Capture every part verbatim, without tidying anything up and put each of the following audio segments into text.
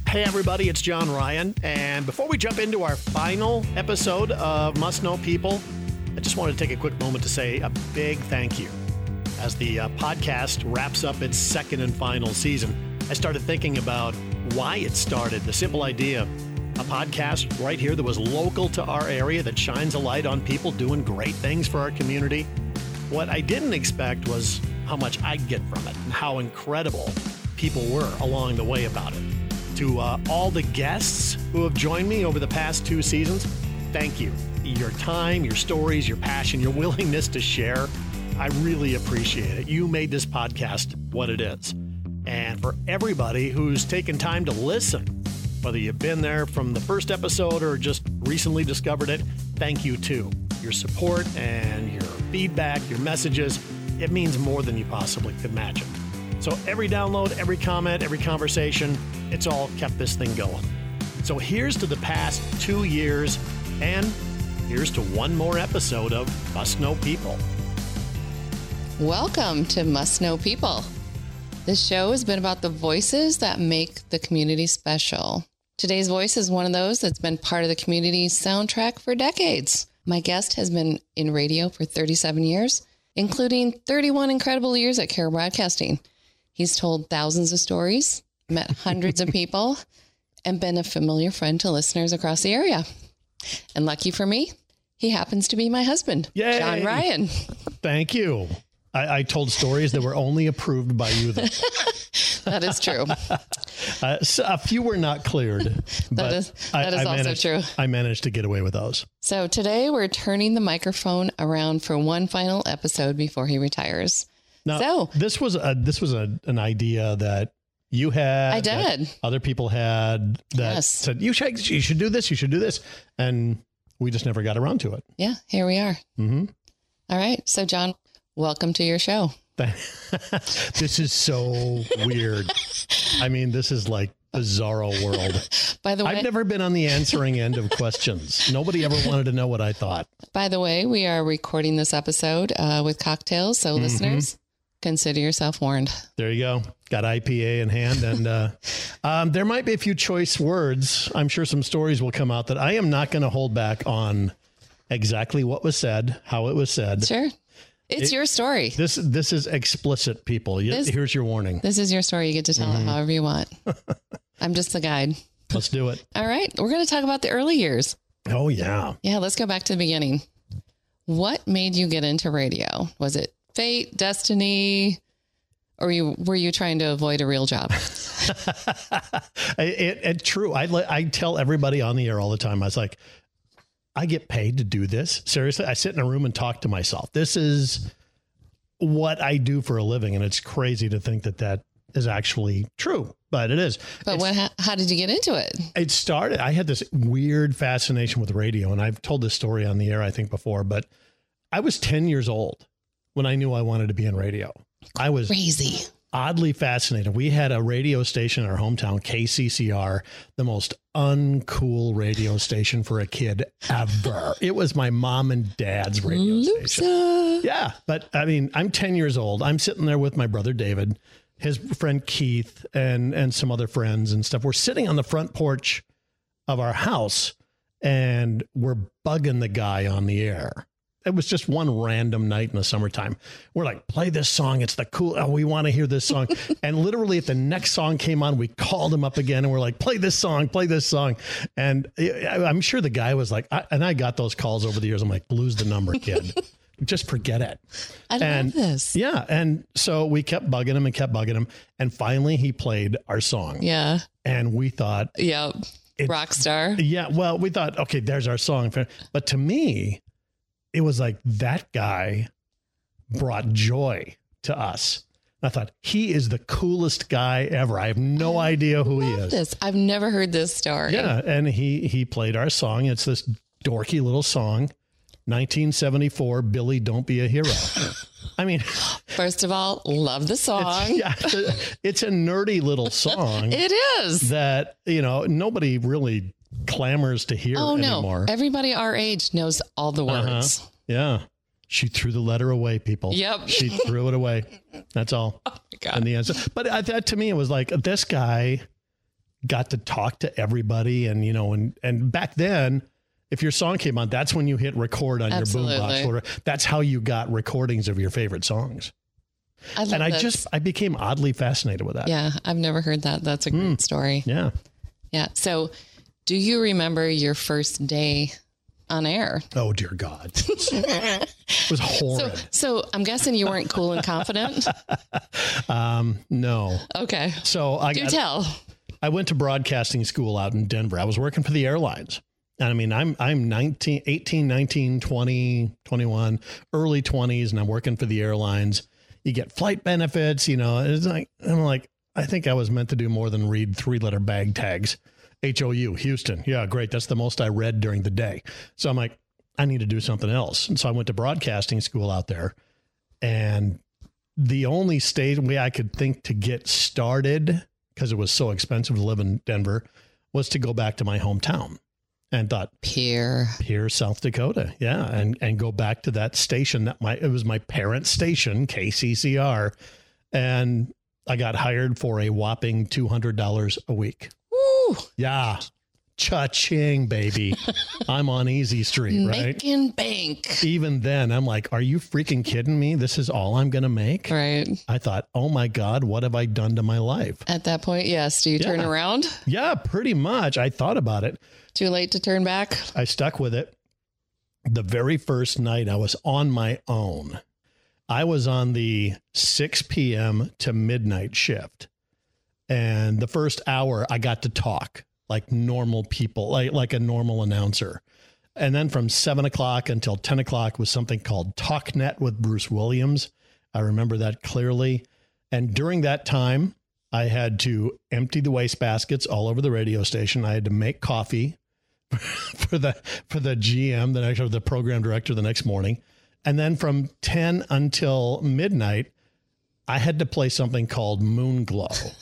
Hey everybody, it's John Ryan, and before we jump into our final episode of Must Know People, I just wanted to take a quick moment to say a big thank you. As the uh, podcast wraps up its second and final season, I started thinking about why it started, the simple idea, a podcast right here that was local to our area that shines a light on people doing great things for our community. What I didn't expect was how much I'd get from it and how incredible people were along the way about it. To uh, all the guests who have joined me over the past two seasons, thank you. Your time, your stories, your passion, your willingness to share, I really appreciate it. You made this podcast what it is. And for everybody who's taken time to listen, whether you've been there from the first episode or just recently discovered it, thank you too. Your support and your feedback, your messages, it means more than you possibly could imagine. So every download, every comment, every conversation, it's all kept this thing going. So here's to the past two years, and here's to one more episode of Must Know People. Welcome to Must Know People. This show has been about the voices that make the community special. Today's voice is one of those that's been part of the community's soundtrack for decades. My guest has been in radio for thirty-seven years, including thirty-one incredible years at Care Broadcasting. He's told thousands of stories, met hundreds of people, and been a familiar friend to listeners across the area. And lucky for me, he happens to be my husband, Yay! John Ryan. Thank you. I, I told stories that were only approved by you, though. That is true. Uh, so a few were not cleared, but that is, that I, is I also managed, true. I managed to get away with those. So today we're turning the microphone around for one final episode before he retires. Now, so this was a this was a, an idea that you had. I did. Other people had that Yes. said you should you should do this. You should do this, and we just never got around to it. Yeah, here we are. Mm-hmm. All right. So John, welcome to your show. This is so weird. I mean, this is like bizarro world. By the way, I've never been on the answering end of questions. Nobody ever wanted to know what I thought. By the way, we are recording this episode uh, with cocktails. So Mm-hmm. listeners, consider yourself warned. There you go. Got I P A in hand. And uh, um, there might be a few choice words. I'm sure some stories will come out that I am not going to hold back on exactly what was said, how it was said. Sure. It's It- your story. This this is explicit, people. You- This- Here's your warning. This is your story. You get to tell Mm-hmm. it however you want. I'm just the guide. Let's do it. All right. We're going to talk about the early years. Oh, yeah. Yeah. Let's go back to the beginning. What made you get into radio? Was it fate, destiny, or you were you trying to avoid a real job? it, it true. I let- I tell everybody on the air all the time. I was like, I get paid to do this. Seriously, I sit in a room and talk to myself. This is what I do for a living, and it's crazy to think that that is actually true, but it is. But It's- what? How, how did you get into it? It started, I had this weird fascination with radio, and I've told this story on the air, I think, before, but I was ten years old when I knew I wanted to be in radio. I was Crazy. oddly fascinated. We had a radio station in our hometown, K C C R, the most uncool radio station for a kid ever. It was my mom and dad's radio station. Loopsa. Yeah. But I mean, I'm ten years old. I'm sitting there with my brother, David, his friend, Keith, and, and some other friends and stuff. We're sitting on the front porch of our house and we're bugging the guy on the air. It was just one random night in the summertime. We're like, play this song. It's the cool. Oh, we want to hear this song. And literally if the next song came on, we called him up again and we're like, play this song, play this song. And I- I'm sure the guy was like, I, and I got those calls over the years. I'm like, lose the number, kid. Just forget it. I And- love this. Yeah. And so we kept bugging him and kept bugging him. And finally he played our song. Yeah. And we thought, Yep. It- Rock star. yeah, well, we thought, okay, there's our song. But to me, it was like that guy brought joy to us. I thought, he is the coolest guy ever. I have no idea who he is. This. I've never heard this story. Yeah. And he, he played our song. It's this dorky little song, nineteen seventy-four, Billy, Don't Be a Hero. I mean, First of all, love the song. it's, yeah, it's, a, it's a nerdy little song It is. that, you know, nobody really clamors to hear Oh no. anymore. Everybody our age knows all the words. Uh-huh. Yeah. She threw the letter away, people. Yep. She threw it away. That's all. Oh my God. And the answer. But uh, that to me, it was like, this guy got to talk to everybody. And, you know, and, and back then, if your song came on, that's when you hit record on Absolutely. Your boombox. That's how you got recordings of your favorite songs. I love and I this. just, I became oddly fascinated with that. Yeah. I've never heard that. That's a great mm, story. Yeah. Yeah. So do you remember your first day on air? Oh, dear God. It was horrid. So, so I'm guessing you weren't cool and confident? um, no. Okay. So I Do got, tell. I went to broadcasting school out in Denver. I was working for the airlines. And I mean, I'm, I'm nineteen, eighteen, nineteen, twenty, twenty-one, early twenties, and I'm working for the airlines. You get flight benefits, you know, it's like, I'm like, I think I was meant to do more than read three letter bag tags. H O U, Houston. Yeah, great. That's the most I read during the day. So I'm like, I need to do something else. And so I went to broadcasting school out there. And the only state way I could think to get started, because it was so expensive to live in Denver, was to go back to my hometown. And thought Pierre, Pierre, South Dakota. Yeah. And, and go back to that station that my, it was my parents' station, K C C R. And I got hired for a whopping two hundred dollars a week. Woo. Yeah. Cha-ching, baby. I'm on Easy Street, right? Making bank. Even then, I'm like, are you freaking kidding me? This is all I'm going to make? Right. I thought, oh my God, what have I done to my life? At that point, yes. Do you yeah. turn around? Yeah, pretty much. I thought about it. Too late to turn back? I stuck with it. The very first night I was on my own. I was on the six p.m. to midnight shift. And the first hour I got to talk like normal people, like, like a normal announcer. And then from seven o'clock until ten o'clock was something called TalkNet with Bruce Williams. I remember that clearly. And during that time, I had to empty the wastebaskets all over the radio station. I had to make coffee for the for the G M, the next, or the program director the next morning. And then from ten until midnight, I had to play something called Moonglow.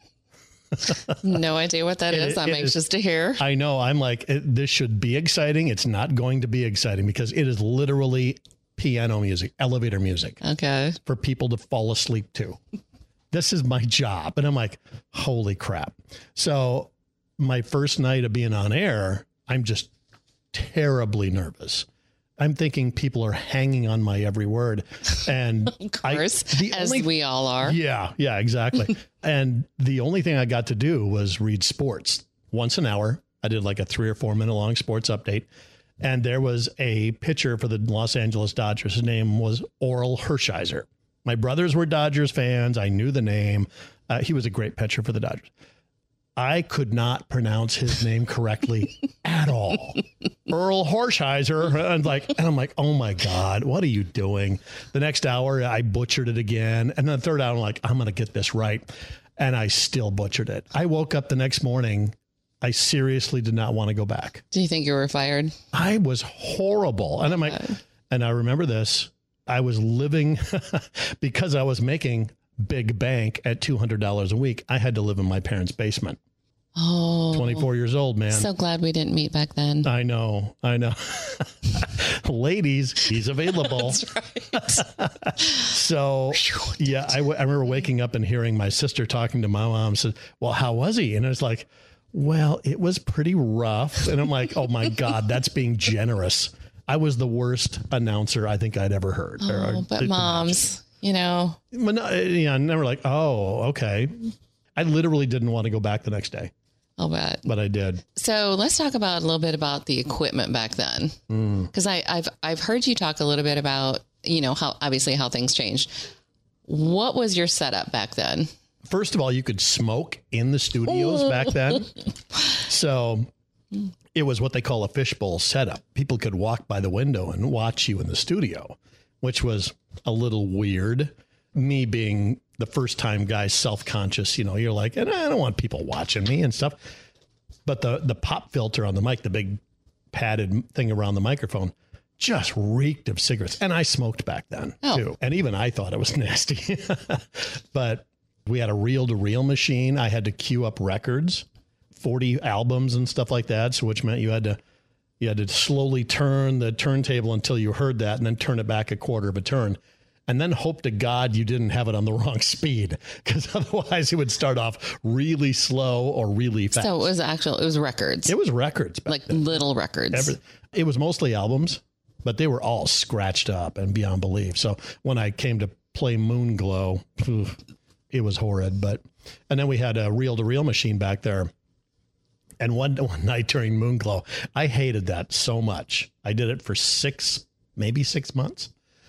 No idea what that it, is. I'm anxious is, to hear. I know. I'm like, it, this should be exciting. It's not going to be exciting because it is literally piano music, elevator music. Okay. For people to fall asleep to. This is my job. And I'm like, holy crap. So my first night of being on air, I'm just terribly nervous. I'm thinking people are hanging on my every word. And of course, I, the as only, we all are. Yeah, yeah, exactly. And the only thing I got to do was read sports once an hour. I did like a three or four minute long sports update. And there was a pitcher for the Los Angeles Dodgers. His name was Oral Hershiser. My brothers were Dodgers fans. I knew the name. Uh, he was a great pitcher for the Dodgers. I could not pronounce his name correctly at all. Earl Hershiser. And like, and I'm like, oh my God, what are you doing? The next hour, I butchered it again. And then the third hour, I'm like, I'm going to get this right. And I still butchered it. I woke up the next morning. I seriously did not want to go back. Do you think you were fired? I was horrible. And I'm like, uh, and I remember this. I was living because I was making big bank at two hundred dollars a week. I had to live in my parents' basement. Oh, twenty-four years old, man. So glad we didn't meet back then. I know. I know. Ladies, he's available. That's right. So, yeah, I, w- I remember waking up and hearing my sister talking to my mom. Said, well, how was he? And I was like, well, it was pretty rough. And I'm like, oh my God, that's being generous. I was the worst announcer I think I'd ever heard. Oh, or, but moms, you know. But no, yeah, never like, oh, okay. I literally didn't want to go back the next day. I'll bet. But I did. So let's talk about a little bit about the equipment back then. Because mm. I've I've heard you talk a little bit about, you know, how obviously how things changed. What was your setup back then? First of all, you could smoke in the studios back then. So it was what they call a fishbowl setup. People could walk by the window and watch you in the studio, which was a little weird. Me being the first time guy, self-conscious, you know, you're like, and I don't want people watching me and stuff. But the, the pop filter on the mic, the big padded thing around the microphone, just reeked of cigarettes. And I smoked back then oh. too. And even I thought it was nasty. But we had a reel-to-reel machine. I had to queue up records, forty albums and stuff like that. So which meant you had to, you had to slowly turn the turntable until you heard that and then turn it back a quarter of a turn. and then hope to God you didn't have it on the wrong speed, because otherwise it would start off really slow or really fast. So it was actual, it was records. It was records. Like then. Little records. Every, it was mostly albums, but they were all scratched up and beyond belief. So when I came to play Moonglow, it was horrid. But, and then we had a reel-to-reel machine back there. And one, one night during Moonglow, I hated that so much. I did it for six, maybe six months,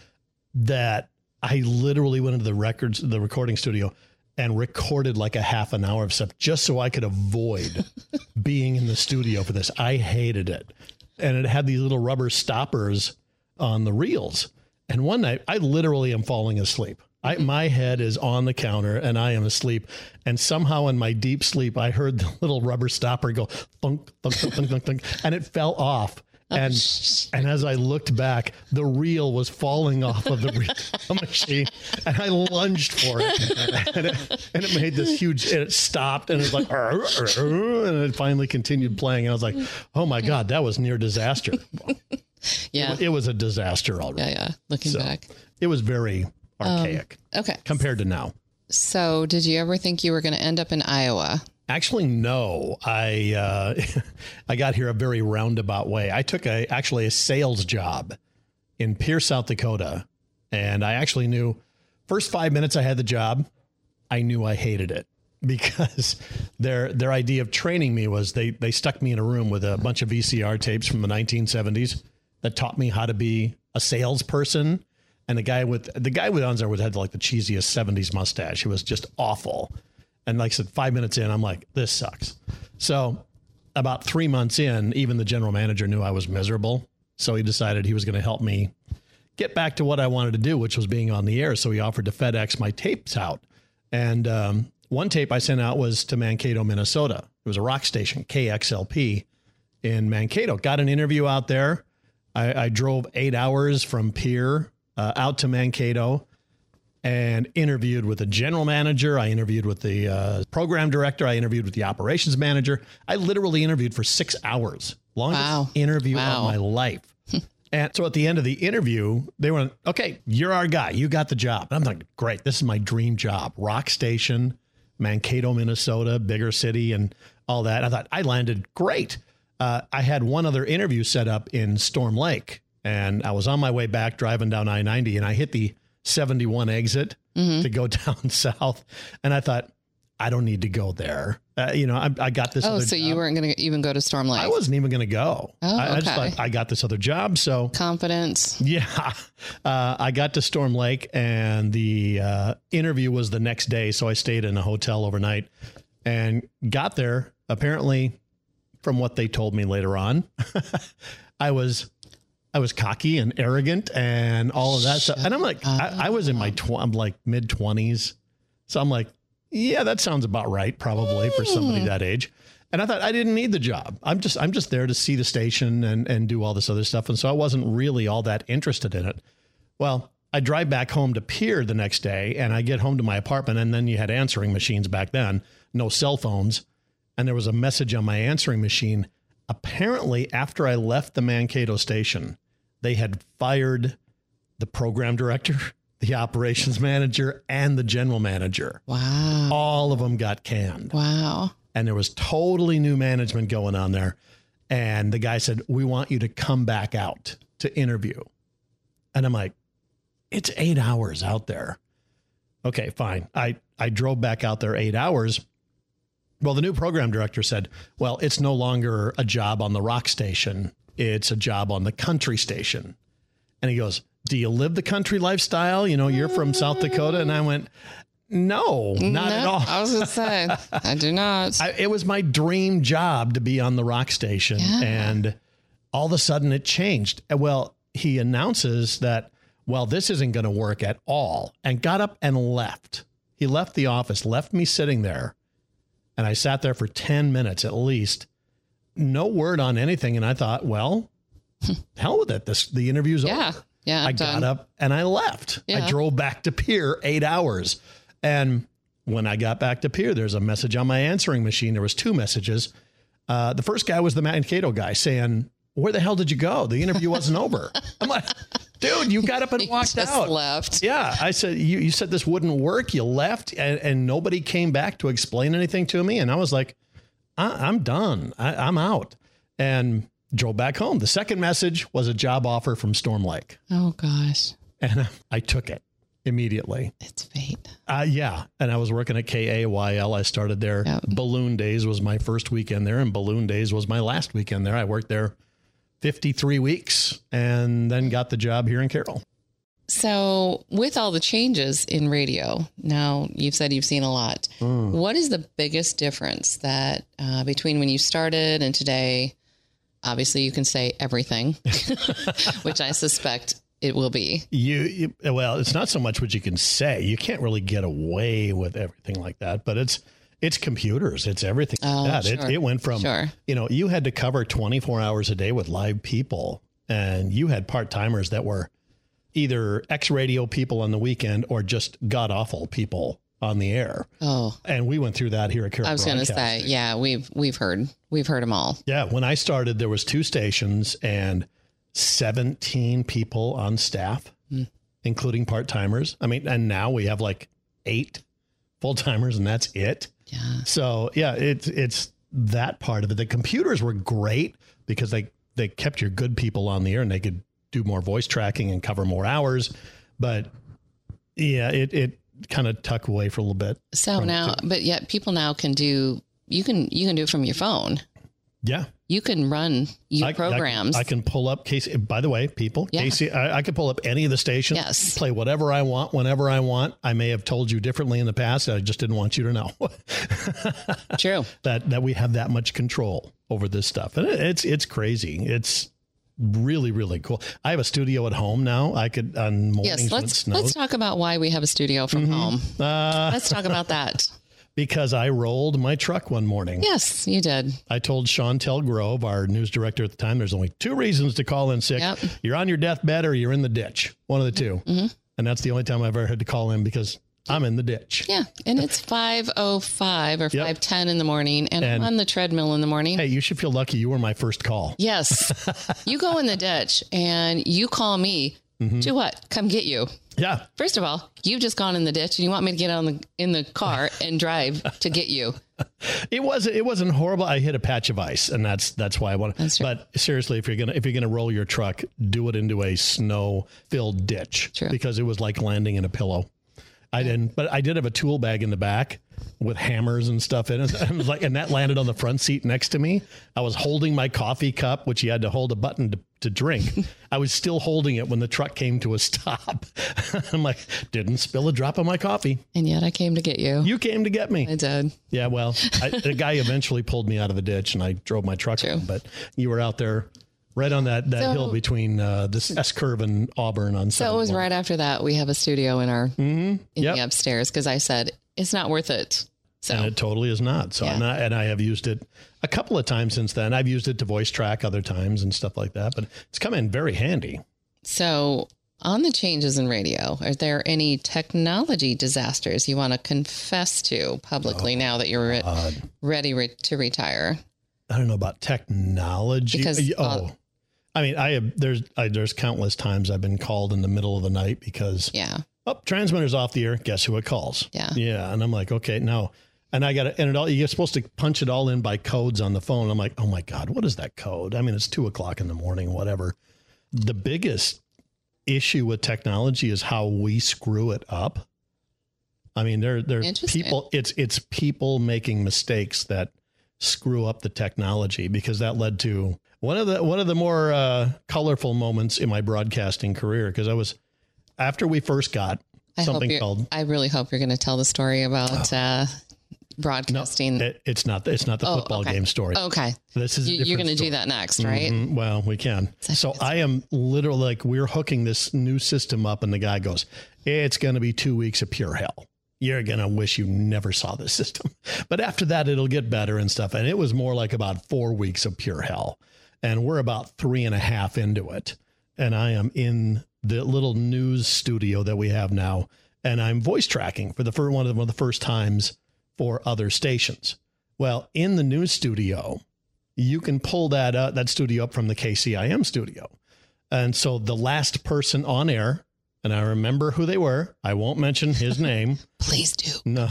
that I literally went into the records, the recording studio, and recorded like a half an hour of stuff just so I could avoid being in the studio for this. I hated it. And it had these little rubber stoppers on the reels. And one night I literally am falling asleep. I, my head is on the counter and I am asleep. And somehow in my deep sleep, I heard the little rubber stopper go thunk, thunk, thunk, thunk, thunk, thunk, and it fell off. And and as I looked back, the reel was falling off of the reel machine, and I lunged for it, and it, and it made this huge. And it stopped, and it was like, arr, arr, and it finally continued playing. And I was like, "Oh my God, that was near disaster." Yeah, it, it was a disaster already. Yeah, yeah. Looking so, back, it was very archaic. Um, okay, compared to now. So, did you ever think you were going to end up in Iowa? Actually, no. I uh, I got here a very roundabout way. I took a actually a sales job in Pierce, South Dakota, and I actually knew first five minutes I had the job, I knew I hated it, because their their idea of training me was they they stuck me in a room with a bunch of V C R tapes from the nineteen seventies that taught me how to be a salesperson. And the guy with the guy with on there had like the cheesiest seventies mustache. It was just awful. And like I said, five minutes in, I'm like, this sucks. So about three months in, even the general manager knew I was miserable. So he decided he was going to help me get back to what I wanted to do, which was being on the air. So he offered to FedEx my tapes out. And um, one tape I sent out was to Mankato, Minnesota. It was a rock station, K X L P in Mankato. Got an interview out there. I, I drove eight hours from Pierre uh, out to Mankato, and interviewed with the general manager. I interviewed with the uh, program director. I interviewed with the operations manager. I literally interviewed for six hours. Longest wow. interview wow. of my life. And so at the end of the interview, they were, okay, you're our guy. You got the job. And I'm like, great. This is my dream job. Rock station, Mankato, Minnesota, bigger city and all that. I thought I landed great. Uh, I had one other interview set up in Storm Lake, and I was on my way back driving down I ninety, and I hit the seventy-one exit mm-hmm. to go down south. And I thought, I don't need to go there. Uh, you know, I, I got this. Oh, other so job. You weren't going to even go to Storm Lake? I wasn't even going to go. Oh, I, I okay. just thought I got this other job. So confidence. Yeah. Uh, I got to Storm Lake, and the uh, interview was the next day. So I stayed in a hotel overnight and got there. Apparently, from what they told me later on, I was I was cocky and arrogant and all of that stuff. And I'm like, I, I was in my, tw- I'm like mid twenties. So I'm like, yeah, that sounds about right. Probably for somebody that age. And I thought I didn't need the job. I'm just, I'm just there to see the station and, and do all this other stuff. And so I wasn't really all that interested in it. Well, I drive back home to Pierre the next day, and I get home to my apartment, and then you had answering machines back then, no cell phones. And there was a message on my answering machine. Apparently, after I left the Mankato station, they had fired the program director, the operations manager, and the general manager. Wow. All of them got canned. Wow. And there was totally new management going on there. And the guy said, we want you to come back out to interview. And I'm like, it's eight hours out there. Okay, fine. I, I drove back out there eight hours. Well, the new program director said, well, it's no longer a job on the rock station. It's a job on the country station. And he goes, do you live the country lifestyle? You know, you're from South Dakota. And I went, no, not no, at all. I was going to say, I do not. I, it was my dream job to be on the rock station. Yeah. And all of a sudden it changed. Well, he announces that, well, this isn't going to work at all, and got up and left. He left the office, left me sitting there. And I sat there for ten minutes at least. No word on anything. And I thought, well, hell with it. This, the interview's yeah. over. Yeah. I'm I done. got up and I left. Yeah. I drove back to Pierre eight hours. And when I got back to Pierre, there's a message on my answering machine. There was two messages. Uh, the first guy was the Mankato guy saying, where the hell did you go? The interview wasn't over. I'm like, dude, you got up and You walked just out. left. Yeah. I said, you, you said this wouldn't work. You left and, and nobody came back to explain anything to me. And I was like, I, I'm done. I, I'm out. And drove back home. The second message was a job offer from Storm Lake. Oh, gosh. And I took it immediately. It's fate. Uh, yeah. And I was working at K A Y L. I started there. Yep. Balloon Days was my first weekend there, and Balloon Days was my last weekend there. I worked there fifty-three weeks and then got the job here in Carroll. So with all the changes in radio, now you've said you've seen a lot. Mm. What is the biggest difference that uh, between when you started and today? Obviously, you can say everything, which I suspect it will be. You, you well, it's not so much what you can say. You can't really get away with everything like that, but it's it's computers. It's everything like oh, that. Sure. It, it went from, sure. you know, you had to cover twenty-four hours a day with live people, and you had part-timers that were either ex-radio people on the weekend or just god-awful people on the air. Oh, and we went through that here at Carroll. I was going to say, yeah, we've, we've heard, we've heard them all. Yeah. When I started, there was two stations and seventeen people on staff, mm. including part-timers. I mean, and now we have like eight full-timers and that's it. Yeah. So yeah, it's, it's that part of it. The computers were great because they, they kept your good people on the air and they could do more voice tracking and cover more hours. But yeah, it, it kind of tuck away for a little bit. So now, it. but yet people now can do, you can, you can do it from your phone. Yeah. You can run your I, programs. I, I can pull up Casey. By the way, people, yeah. Casey, I, I can pull up any of the stations, yes. play whatever I want, whenever I want. I may have told you differently in the past. I just didn't want you to know. True. That, that we have that much control over this stuff. And it, it's, it's crazy. It's really, really cool. I have a studio at home now. I could on mornings yes, when it let's, snows. let's talk about why we have a studio from mm-hmm. home. Uh, let's talk about that. Because I rolled my truck one morning. Yes, you did. I told Chantel Grove, our news director at the time, there's only two reasons to call in sick. Yep. You're on your deathbed or you're in the ditch. One of the two. Mm-hmm. And that's the only time I've ever had to call in because I'm in the ditch. Yeah. And it's five oh five or yep. five ten in the morning. And, and I'm on the treadmill in the morning. Hey, you should feel lucky you were my first call. Yes. You go in the ditch and you call me. Mm-hmm. To what? Come get you. Yeah. First of all, you've just gone in the ditch and you want me to get on the in the car and drive to get you. It wasn't it wasn't horrible. I hit a patch of ice and that's that's why I want to. But seriously, if you're gonna if you're gonna roll your truck, do it into a snow filled ditch. True. Because it was like landing in a pillow. I didn't, but I did have a tool bag in the back with hammers and stuff in it. And, like, and that landed on the front seat next to me. I was holding my coffee cup, which you had to hold a button to, to drink. I was still holding it when the truck came to a stop. I'm like, didn't spill a drop of my coffee. And yet I came to get you. You came to get me. I did. Yeah, well, I, the guy eventually pulled me out of the ditch and I drove my truck home. But you were out there right on that, that so, hill between uh, this S curve and Auburn on. So it was right after that. We have a studio in our mm-hmm. in yep. the upstairs because I said it's not worth it. So and it totally is not. So yeah. and, I, and I have used it a couple of times since then. I've used it to voice track other times and stuff like that. But it's come in very handy. So on the changes in radio, are there any technology disasters you want to confess to publicly oh, now that you're re- ready re- to retire? I don't know about technology. Because, oh. uh, I mean, I have, there's, I, there's countless times I've been called in the middle of the night because, yeah. oh, transmitter's off the air. Guess who it calls? Yeah. Yeah. And I'm like, okay, no. And I got to, and it all, you're supposed to punch it all in by codes on the phone. I'm like, oh my God, what is that code? I mean, it's two o'clock in the morning, whatever. The biggest issue with technology is how we screw it up. I mean, there, there's people, it's, it's people making mistakes that screw up the technology because that led to one of the one of the more uh, colorful moments in my broadcasting career. Because I was after we first got I something called. I really hope you're going to tell the story about oh. uh, broadcasting. No, it, it's not. It's not the oh, football okay. game story. Okay, this is you, you're going to do that next, right? Mm-hmm. Well, we can. So I am literally like we're hooking this new system up, and the guy goes, "It's going to be two weeks of pure hell. You're going to wish you never saw this system. But after that, it'll get better and stuff." And it was more like about four weeks of pure hell. And we're about three and a half into it. And I am in the little news studio that we have now. And I'm voice tracking for the first one of the first times for other stations. Well, in the news studio, you can pull that uh, that studio up from the K C I M studio. And so the last person on air, and I remember who they were. I won't mention his name. Please do. No,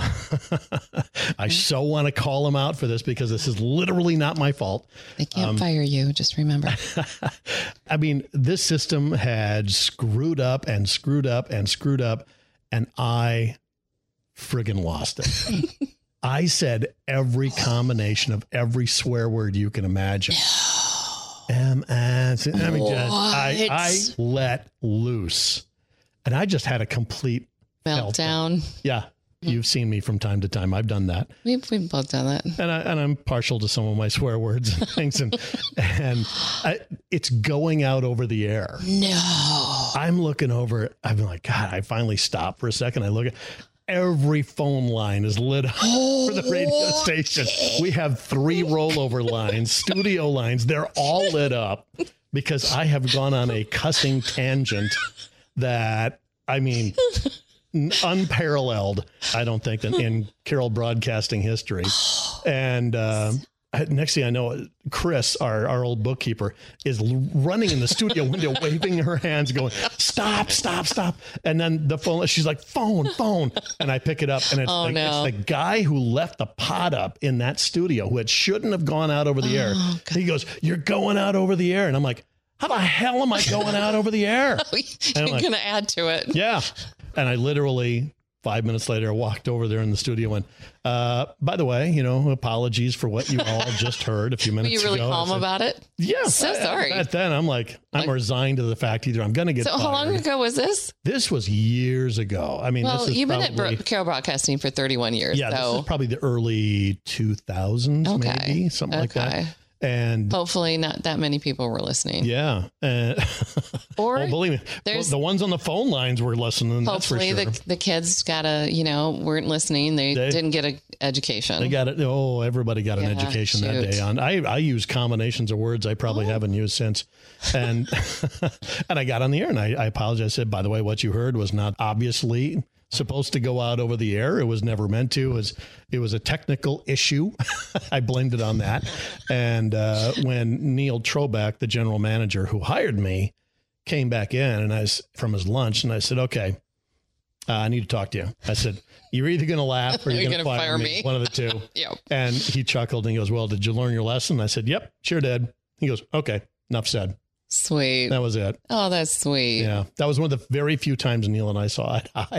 I so want to call him out for this because this is literally not my fault. They can't um, fire you. Just remember. I mean, this system had screwed up and screwed up and screwed up, and I friggin' lost it. I said every combination of every swear word you can imagine. M S. I mean, just, I, I let loose. And I just had a complete meltdown. meltdown. Yeah. You've seen me from time to time. I've done that. We've, we've both done that. And, I, and I'm partial to some of my swear words and things. And, and I, it's going out over the air. No. I'm looking over. I'm like, God, I finally stopped for a second. I look at every phone line is lit up oh, for the radio station. We have three rollover lines, studio lines. They're all lit up because I have gone on a cussing tangent that, I mean, unparalleled, I don't think, in, in Carroll broadcasting history. And uh, next thing I know, Chris, our, our old bookkeeper, is running in the studio window, waving her hands, going, stop, stop, stop. And then the phone, she's like, phone, phone. And I pick it up, and it's, oh, the, no. it's the guy who left the pot up in that studio, who it shouldn't have gone out over the oh, air. God. He goes, you're going out over the air. And I'm like, how the hell am I going out over the air? You're like, going to add to it. Yeah. And I literally, five minutes later, walked over there in the studio and, uh, by the way, you know, apologies for what you all just heard a few minutes ago. Were you really ago. calm said, about it? Yeah. So sorry. At then, I'm like, I'm like, resigned to the fact either I'm going to get So fired. How long ago was this? This was years ago. I mean, well, this is you've probably, been at Bro- Carroll Broadcasting for thirty-one years. Yeah, so. This is probably the early two thousands, okay. maybe, something okay. like that. And hopefully not that many people were listening. Yeah. Uh, or oh, believe me, well, the ones on the phone lines were listening. Hopefully that's for sure. the, the kids got a, you know, weren't listening. They, they didn't get an education. They got it. Oh, everybody got yeah, an education shoot. that day on. I, I use combinations of words I probably oh. haven't used since. And, and I got on the air and I, I apologized. I said, by the way, what you heard was not obviously supposed to go out over the air. It was never meant to. It was, it was a technical issue. I blamed it on that. And uh, when Neil Troback, the general manager who hired me, came back in and I was from his lunch and I said, okay, uh, I need to talk to you. I said, you're either going to laugh or you're, you're going to fire, fire me. me. One of the two. Yep. And he chuckled and he goes, well, did you learn your lesson? I said, yep, sure did. He goes, okay, enough said. Sweet. That was it. Oh, that's sweet. Yeah. That was one of the very few times Neil and I saw eye to eye.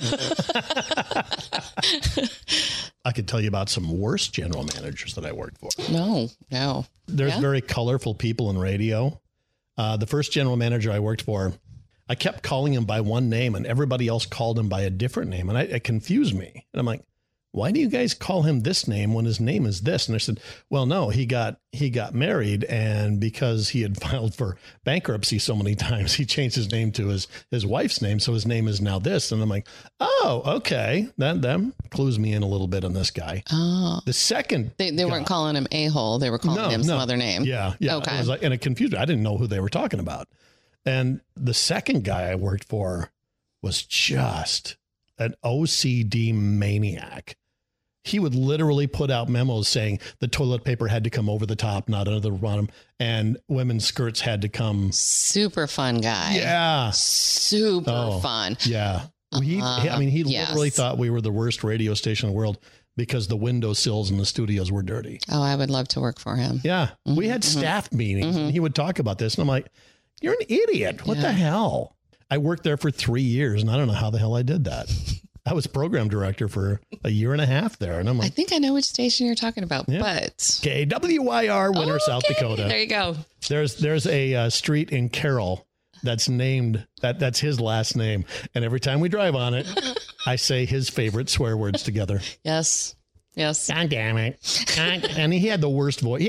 I could tell you about some worse general managers that I worked for. No, no. There's yeah. very colorful people in radio. Uh, the first general manager I worked for, I kept calling him by one name and everybody else called him by a different name. And I, it confused me. And I'm like, why do you guys call him this name when his name is this? And I said, well, no, he got he got married. And because he had filed for bankruptcy so many times, he changed his name to his his wife's name. So his name is now this. And I'm like, oh, OK, that, that clues me in a little bit on this guy. Oh, the second they, they weren't guy, calling him a-hole. They were calling no, him no. some other name. Yeah. Yeah. Okay. I was like, and it confused me. I didn't know who they were talking about. And the second guy I worked for was just an O C D maniac. He would literally put out memos saying the toilet paper had to come over the top, not under the bottom, and women's skirts had to come. Super fun guy. Yeah. Super oh, fun. Yeah. He, uh, I mean, he yes. literally thought we were the worst radio station in the world because the windowsills in the studios were dirty. Oh, I would love to work for him. Yeah. Mm-hmm, we had mm-hmm. staff meetings mm-hmm. and he would talk about this. And I'm like, you're an idiot. What yeah. the hell? I worked there for three years and I don't know how the hell I did that. I was program director for a year and a half there. And I'm like, I think I know which station you're talking about, yeah. but. Okay. W Y R, Winter, oh, okay. South Dakota. There you go. There's, there's a uh, street in Carroll that's named that that's his last name. And every time we drive on it, I say his favorite swear words together. Yes. Yes. God damn it. And he had the worst voice.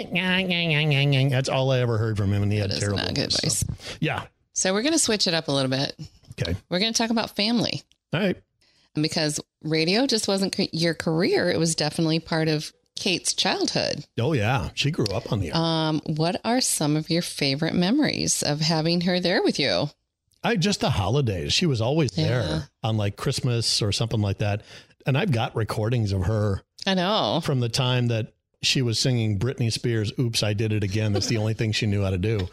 That's all I ever heard from him. And he had that terrible not good voice. So, yeah. So we're going to switch it up a little bit. Okay. We're going to talk about family. All right. Because radio just wasn't your career. It was definitely part of Kate's childhood. Oh, yeah. She grew up on the air. Um, what are some of your favorite memories of having her there with you? I just the holidays. She was always yeah. there on like Christmas or something like that. And I've got recordings of her. I know. From the time that she was singing Britney Spears, Oops, I Did It Again. That's the only thing she knew how to do.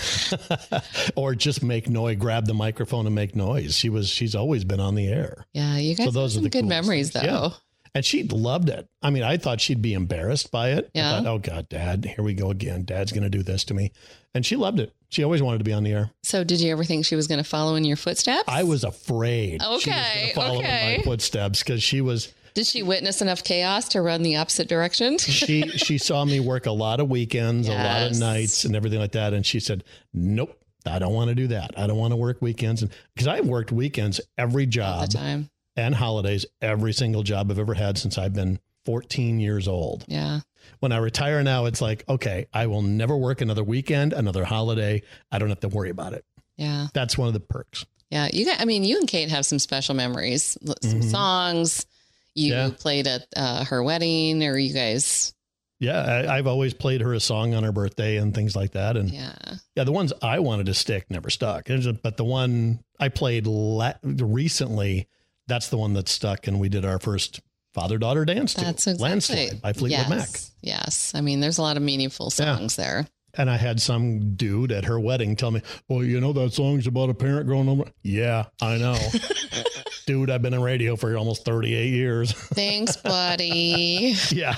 Or just make noise, grab the microphone and make noise. She was, she's always been on the air. Yeah, you guys so those have some are the good memories, things. though. Yeah. And she loved it. I mean, I thought she'd be embarrassed by it. Yeah. I thought, oh, God, Dad, here we go again. Dad's going to do this to me. And she loved it. She always wanted to be on the air. So did you ever think she was going to follow in your footsteps? I was afraid Okay, she was going to follow okay. in my footsteps because she was... Did she witness enough chaos to run the opposite direction? she she saw me work a lot of weekends, yes. a lot of nights and everything like that. And she said, nope, I don't want to do that. I don't want to work weekends. And because I've worked weekends every job All the time. And holidays, every single job I've ever had since I've been fourteen years old. Yeah. When I retire now, it's like, okay, I will never work another weekend, another holiday. I don't have to worry about it. Yeah. That's one of the perks. Yeah. You got, I mean, you and Kate have some special memories, some mm-hmm. songs. You yeah. played at uh, her wedding, or you guys? Yeah, I, I've always played her a song on her birthday and things like that. And yeah, yeah, the ones I wanted to stick never stuck. But the one I played la- recently, that's the one that stuck. And we did our first father-daughter dance to that's exactly. Landslide by Fleetwood yes. Mac. Yes. I mean, there's a lot of meaningful songs yeah. there. And I had some dude at her wedding tell me, well, you know, that song's about a parent growing up. Yeah, I know. Dude, I've been in radio for almost thirty-eight years. Thanks, buddy. Yeah.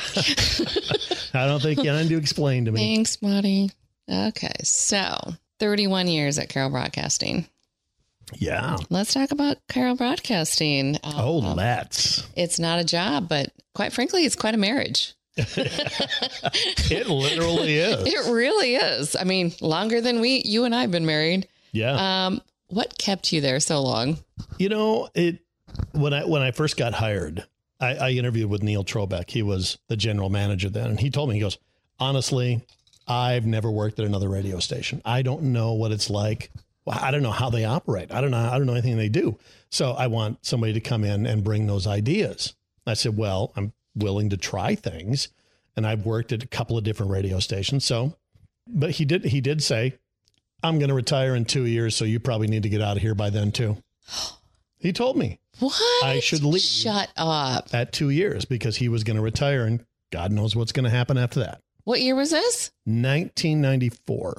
I don't think you need to explain to me. Thanks, buddy. Okay. So thirty-one years at Carroll Broadcasting. Yeah. Let's talk about Carroll Broadcasting. Um, oh, let's. It's not a job, but quite frankly, it's quite a marriage. It literally is. It really is. I mean, longer than we, you and I have been married. Yeah. Um, what kept you there so long? You know, it, when I, when I first got hired, I, I interviewed with Neil Trobeck. He was the general manager then. And he told me, he goes, honestly, I've never worked at another radio station. I don't know what it's like. I don't know how they operate. I don't know. I don't know anything they do. So I want somebody to come in and bring those ideas. I said, well, I'm willing to try things. And I've worked at a couple of different radio stations. So, but he did, he did say, I'm going to retire in two years. So you probably need to get out of here by then too. He told me what I should leave. Shut up. At two years because he was going to retire and God knows what's going to happen after that. What year was this? nineteen ninety-four.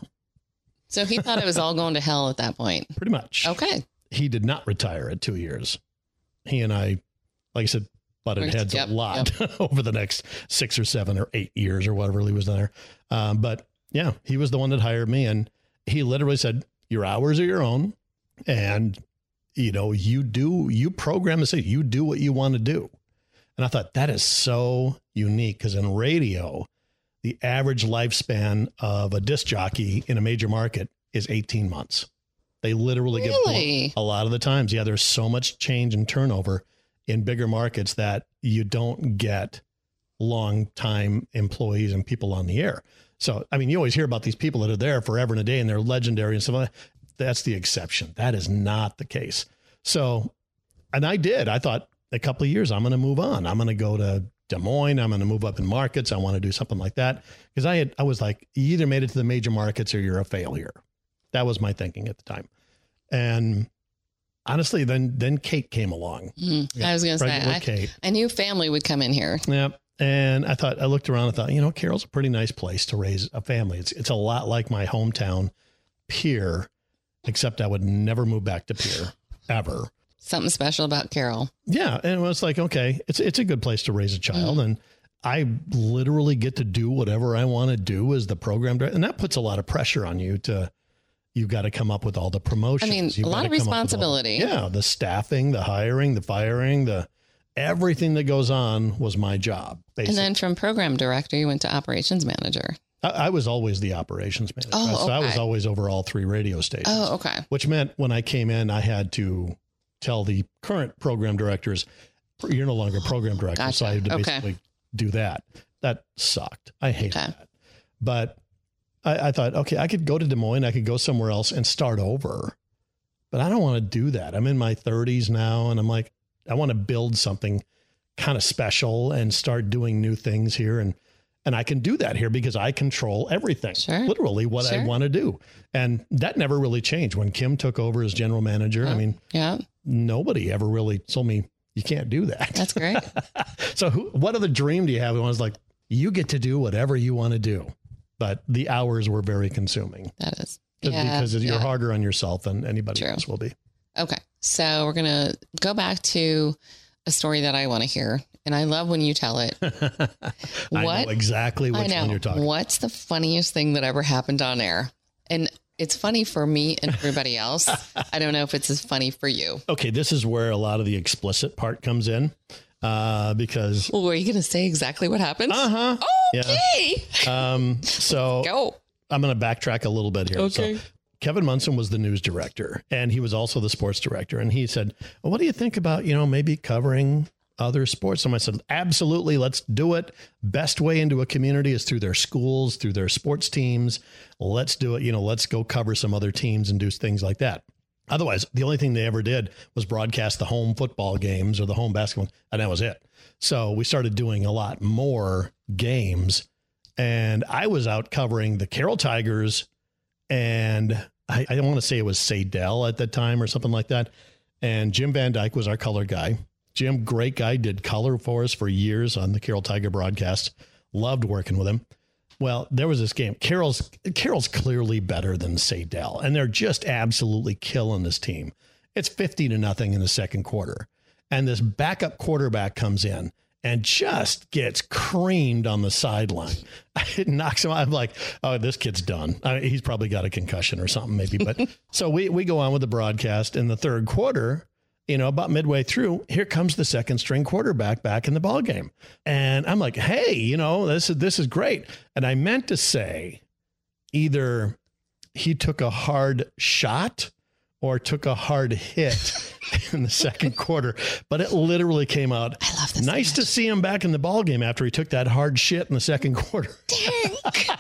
So he thought it was all going to hell at that point. Pretty much. Okay. He did not retire at two years. He and I, like I said, butted heads yep, a lot yep. over the next six or seven or eight years or whatever he was there. Um, but yeah, he was the one that hired me. And he literally said, your hours are your own. And, you know, you do, you program to say, you do what you want to do. And I thought that is so unique because in radio, the average lifespan of a disc jockey in a major market is eighteen months. They literally really? get a lot of the times. Yeah. There's so much change and turnover in bigger markets that you don't get long time employees and people on the air. So, I mean, you always hear about these people that are there forever and a day and they're legendary and stuff like that. That's the exception. That is not the case. So, and I did, I thought a couple of years, I'm going to move on. I'm going to go to Des Moines. I'm going to move up in markets. I want to do something like that. Because I had, I was like, you either made it to the major markets or you're a failure. That was my thinking at the time. And honestly, then then Kate came along. Mm, yeah, I was going to say, I, Kate. I knew family would come in here. Yeah. And I thought, I looked around and thought, you know, Carroll's a pretty nice place to raise a family. It's it's a lot like my hometown, Pierre, except I would never move back to Pierre, ever. Something special about Carroll. Yeah. And it was like, okay, it's it's a good place to raise a child. Mm. And I literally get to do whatever I want to do as the program director. And that puts a lot of pressure on you to, you've got to come up with all the promotions. I mean, you've a lot of responsibility. The, yeah. The staffing, the hiring, the firing, the everything that goes on was my job. Basically. And then from program director, you went to operations manager. I, I was always the operations manager. Oh, okay. So I was always over all three radio stations. Oh, okay. Which meant when I came in, I had to tell the current program directors, you're no longer program director. Gotcha. So I had to okay. basically do that. That sucked. I hated okay. that. But I, I thought, okay, I could go to Des Moines. I could go somewhere else and start over. But I don't want to do that. I'm in my thirties now. And I'm like, I want to build something kind of special and start doing new things here. And, and I can do that here because I control everything, sure. literally what sure. I want to do. And that never really changed when Kim took over as general manager. Oh, I mean, yeah, nobody ever really told me you can't do that. That's great. So who, what other dream do you have? And I was like, you get to do whatever you want to do. But the hours were very consuming. That is. Yeah, because you're yeah. harder on yourself than anybody True. else will be. Okay. So we're going to go back to a story that I want to hear. And I love when you tell it. I what, know exactly which I know. one you're talking about. What's the funniest thing that ever happened on air? And it's funny for me and everybody else. I don't know if it's as funny for you. Okay, this is where a lot of the explicit part comes in. Uh, because... Well, were you going to say exactly what happened? Uh-huh. Okay. Yeah. Um, so Go. I'm going to backtrack a little bit here. Okay. So Kevin Munson was the news director, and he was also the sports director. And he said, well, what do you think about, you know, maybe covering other sports? And I said, absolutely. Let's do it. Best way into a community is through their schools, through their sports teams. Let's do it. You know, let's go cover some other teams and do things like that. Otherwise, the only thing they ever did was broadcast the home football games or the home basketball, and that was it. So we started doing a lot more games, and I was out covering the Carroll Tigers, and I, I don't want to say it was Sadell at the time or something like that. And Jim Van Dyke was our color guy. Jim, great guy, did color for us for years on the Carroll Tiger broadcast. Loved working with him. Well, there was this game. Carroll's Carroll's clearly better than Sadell, and they're just absolutely killing this team. It's fifty to nothing in the second quarter. And this backup quarterback comes in and just gets creamed on the sideline. It knocks him out. I'm like, oh, this kid's done. I mean, he's probably got a concussion or something maybe. But so we, we go on with the broadcast in the third quarter. You know, about midway through, here comes the second string quarterback back in the ball game. And I'm like, hey, you know, this is, this is great. And I meant to say either he took a hard shot or took a hard hit in the second quarter, but it literally came out. I love this. Nice so to see him back in the ball game after he took that hard shit in the second quarter. Dang.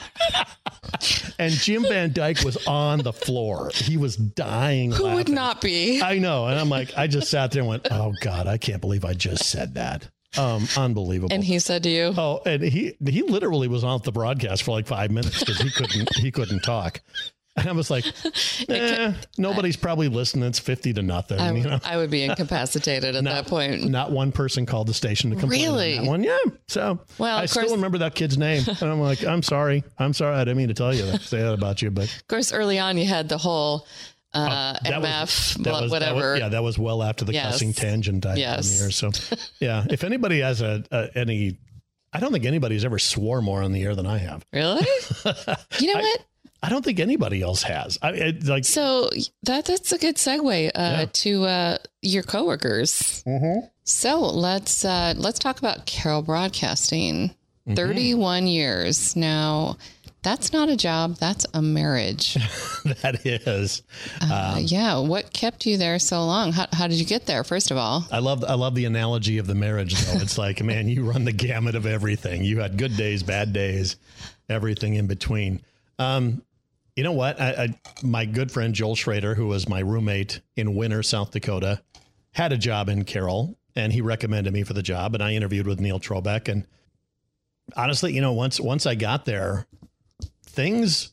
And Jim Van Dyke was on the floor. He was dying. Who laughing. would not be? I know. And I'm like, I just sat there and went, oh God, I can't believe I just said that. Um, unbelievable. And he said to you, oh, and he, he literally was on the broadcast for like five minutes because he couldn't, he couldn't talk. And I was like, eh, nobody's probably listening. It's fifty to nothing. I, you know? I would be incapacitated at not, that point. Not one person called the station to complain. Really? On that one. Yeah. So well, I of still course, remember that kid's name. And I'm like, I'm sorry. I'm sorry. I didn't mean to tell you that, say that about you, but of course, early on you had the whole uh, that M F, was, that was, whatever. That was, yeah, that was well after the yes. cussing tangent I yes. on the air. So yeah, if anybody has a, a any, I don't think anybody's ever swore more on the air than I have. Really? You know I, what? I don't think anybody else has. I it, like so that that's a good segue uh, yeah. to uh, your coworkers. Mm-hmm. So let's uh, let's talk about Carroll Broadcasting. Mm-hmm. thirty-one years now. That's not a job. That's a marriage. That is. Uh, um, yeah. What kept you there so long? How, how did you get there? First of all, I love I love the analogy of the marriage, though. It's like, man, you run the gamut of everything. You had good days, bad days, everything in between. Um, you know what? I, I, my good friend Joel Schrader, who was my roommate in Winter, South Dakota, had a job in Carroll, and he recommended me for the job. And I interviewed with Neil Trobeck. And honestly, you know, once once I got there, things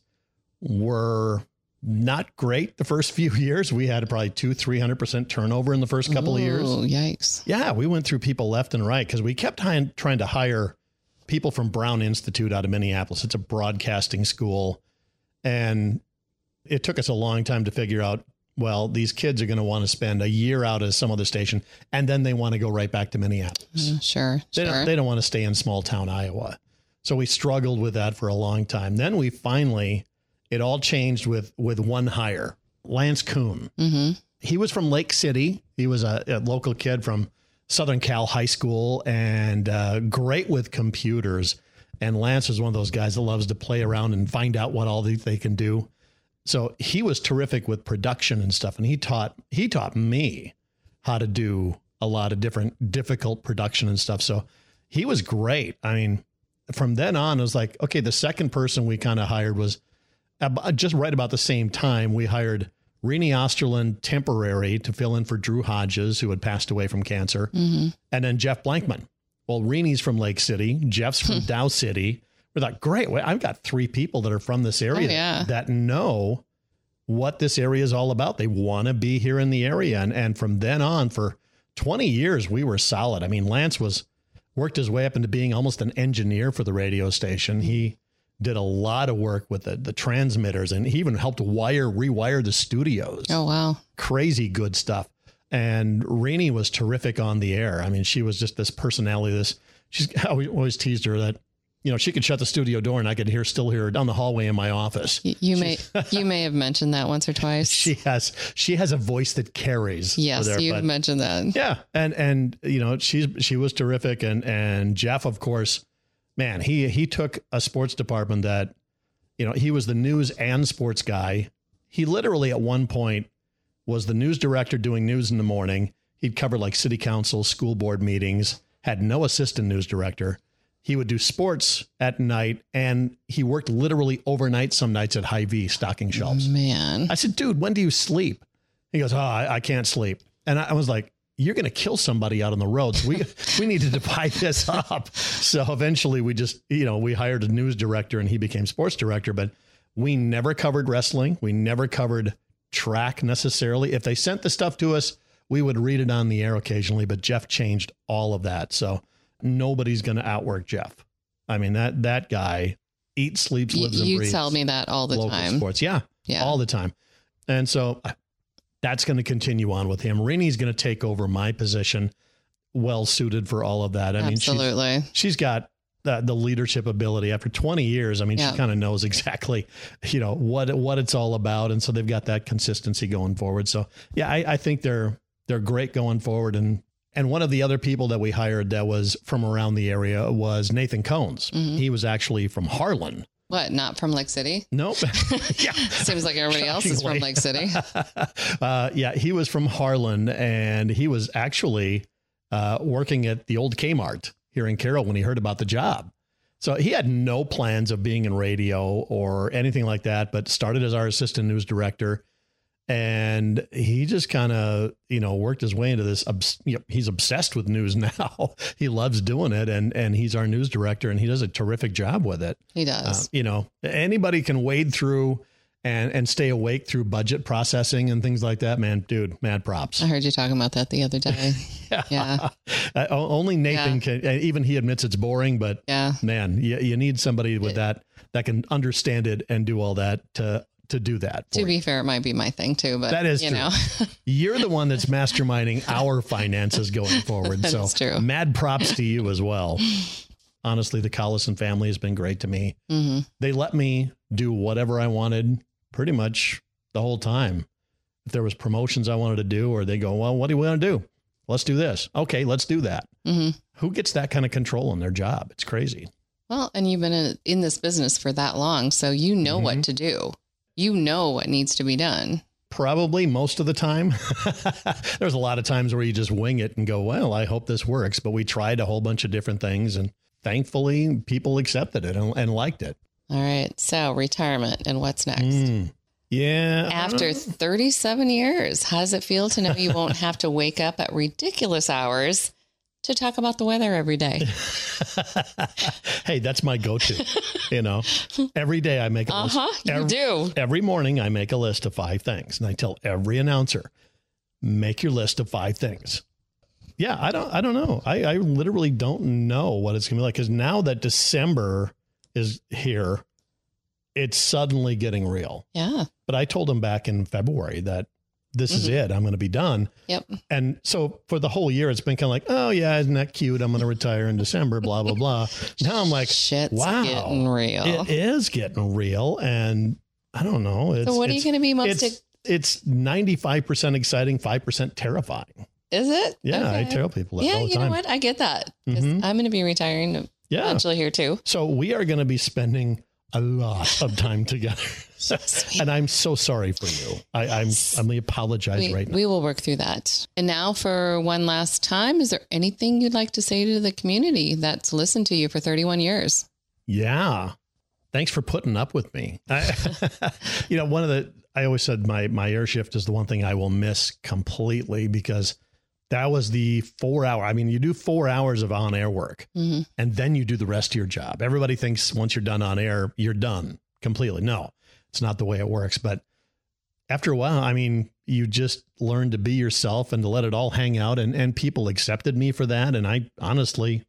were not great the first few years. We had probably two, three hundred percent turnover in the first couple Ooh, of years. Yikes. Yeah, we went through people left and right because we kept trying, trying to hire people from Brown Institute out of Minneapolis. It's a broadcasting school. And it took us a long time to figure out, well, these kids are going to want to spend a year out at some other station, and then they want to go right back to Minneapolis. Mm, sure. They sure. don't, they don't want to stay in small town Iowa. So we struggled with that for a long time. Then we finally, it all changed with, with one hire, Lance Kuhn. Mm-hmm. He was from Lake City. He was a, a local kid from Southern Cal High School and uh, great with computers. And Lance is one of those guys that loves to play around and find out what all they, they can do. So he was terrific with production and stuff. And he taught, he taught me how to do a lot of different difficult production and stuff. So he was great. I mean, from then on, it was like, okay, the second person we kind of hired was ab- just right about the same time. We hired Renee Osterland temporary to fill in for Drew Hodges, who had passed away from cancer. Mm-hmm. And then Jeff Blankman. Well, Renee's from Lake City. Jeff's from Dow City. We're like, great. Well, I've got three people that are from this area oh, yeah. that know what this area is all about. They want to be here in the area. And, and from then on, for twenty years, we were solid. I mean, Lance was worked his way up into being almost an engineer for the radio station. He did a lot of work with the, the transmitters, and he even helped wire, rewire the studios. Oh, wow. Crazy good stuff. And Renee was terrific on the air. I mean, she was just this personality, this, she's, I always teased her that, you know, she could shut the studio door and I could hear, still hear her down the hallway in my office. You, you may, you may have mentioned that once or twice. She has, she has a voice that carries. Yes, there, you've mentioned that. Yeah. And, and, you know, she's, she was terrific. And, and Jeff, of course, man, he, he took a sports department that, you know, he was the news and sports guy. He literally at one point was the news director doing news in the morning. He'd cover like city council, school board meetings, had no assistant news director. He would do sports at night, and he worked literally overnight some nights at Hy-Vee stocking shelves. Man. I said, dude, when do you sleep? He goes, oh, I, I can't sleep. And I, I was like, you're going to kill somebody out on the roads. We we need to divide this up. So eventually we just, you know, we hired a news director and he became sports director, but we never covered wrestling. We never covered track necessarily. If they sent the stuff to us, we would read it on the air occasionally, but Jeff changed all of that. So nobody's going to outwork Jeff. I mean, that, that guy eats, sleeps, lives, you, and you breathes. You tell me that all the local time. Sports. Yeah, yeah, all the time. And so that's going to continue on with him. Renee's going to take over my position, well suited for all of that. I Absolutely. mean, she's, she's got the, the leadership ability after twenty years. I mean, yeah. she kind of knows exactly, you know, what, what it's all about. And so they've got that consistency going forward. So yeah, I, I think they're, they're great going forward. And, and one of the other people that we hired that was from around the area was Nathan Cones. Mm-hmm. He was actually from Harlan. What, not from Lake City? Nope. Yeah. Seems like everybody else is from Lake City. uh, yeah, he was from Harlan, and he was actually uh, working at the old Kmart here in Carroll when he heard about the job. So he had no plans of being in radio or anything like that, but started as our assistant news director. And he just kind of, you know, worked his way into this. You know, he's obsessed with news now. He loves doing it. And, and he's our news director, and he does a terrific job with it. He does. Uh, you know, anybody can wade through and, and stay awake through budget processing and things like that. Man, dude, mad props. I heard you talking about that the other day. yeah. yeah. Uh, only Nathan yeah. can, even he admits it's boring, but yeah, man, you, you need somebody with that, that can understand it and do all that to, to do that. To be you. fair, it might be my thing too, but that is you true. know, you're the one that's masterminding our finances going forward. So true. Mad props to you as well. Honestly, the Collison family has been great to me. Mm-hmm. They let me do whatever I wanted pretty much the whole time. If there was promotions I wanted to do, or they go, well, what do we want to do? Let's do this. Okay, let's do that. Mm-hmm. Who gets that kind of control in their job? It's crazy. Well, and you've been in, in this business for that long, so you know mm-hmm. what to do. You know what needs to be done. Probably most of the time. There's a lot of times where you just wing it and go, well, I hope this works. But we tried a whole bunch of different things, and thankfully people accepted it and, and liked it. All right. So retirement, and what's next? Mm, yeah. After thirty-seven years, how does it feel to know you won't have to wake up at ridiculous hours to talk about the weather every day? Hey, that's my go-to. You know, every day I make a uh-huh, list. Uh-huh, you every, do. Every morning I make a list of five things, and I tell every announcer, make your list of five things. Yeah, I don't, I don't know. I, I literally don't know what it's going to be like, because now that December is here, it's suddenly getting real. Yeah. But I told him back in February that this mm-hmm. is it. I'm going to be done. Yep. And so for the whole year, it's been kind of like, oh yeah, isn't that cute? I'm going to retire in December, blah, blah, blah. Now I'm like, shit's wow, getting real. It is getting real. And I don't know. It's, so what are you going to be most? It's, it's ninety-five percent exciting, five percent terrifying. Is it? Yeah. Okay. I tell people that yeah, all the you time. know what? I get that. Mm-hmm. I'm going to be retiring yeah. eventually here too. So we are going to be spending a lot of time together. And I'm so sorry for you. I, I'm I'm going to apologize we, right now. We will work through that. And now for one last time, is there anything you'd like to say to the community that's listened to you for thirty-one years? Yeah. Thanks for putting up with me. I, you know, one of the, I always said my, my air shift is the one thing I will miss completely, because that was the four hour. I mean, you do four hours of on air work mm-hmm. and then you do the rest of your job. Everybody thinks once you're done on air, you're done completely. No, it's not the way it works. But after a while, I mean, you just learn to be yourself and to let it all hang out, and, and people accepted me for that. And I honestly,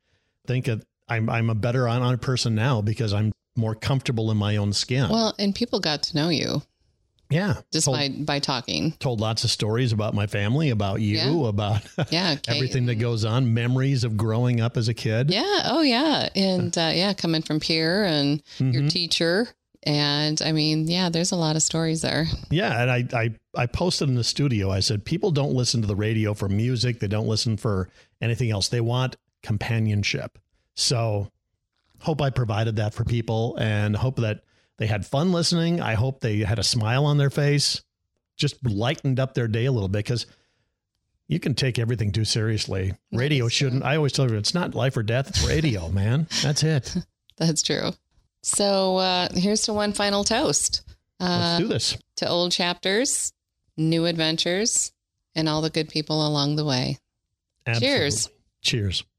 think that I'm, I'm a better on person now because I'm more comfortable in my own skin. Well, and people got to know you. Yeah. Just told, by, by talking. Told lots of stories about my family, about you, yeah. about yeah, everything that goes on, memories of growing up as a kid. Yeah. Oh, yeah. And uh, yeah, coming from Pierre and mm-hmm. your teacher. And I mean, yeah, there's a lot of stories there. Yeah. And I, I, I posted in the studio, I said, people don't listen to the radio for music. They don't listen for anything else. They want companionship. So hope I provided that for people and hope that they had fun listening. I hope they had a smile on their face, just lightened up their day a little bit, because you can take everything too seriously. Radio shouldn't. I always tell you, it's not life or death. It's radio, man. That's it. That's true. So uh, here's to one final toast. Uh, Let's do this. To old chapters, new adventures, and all the good people along the way. Absolutely. Cheers. Cheers.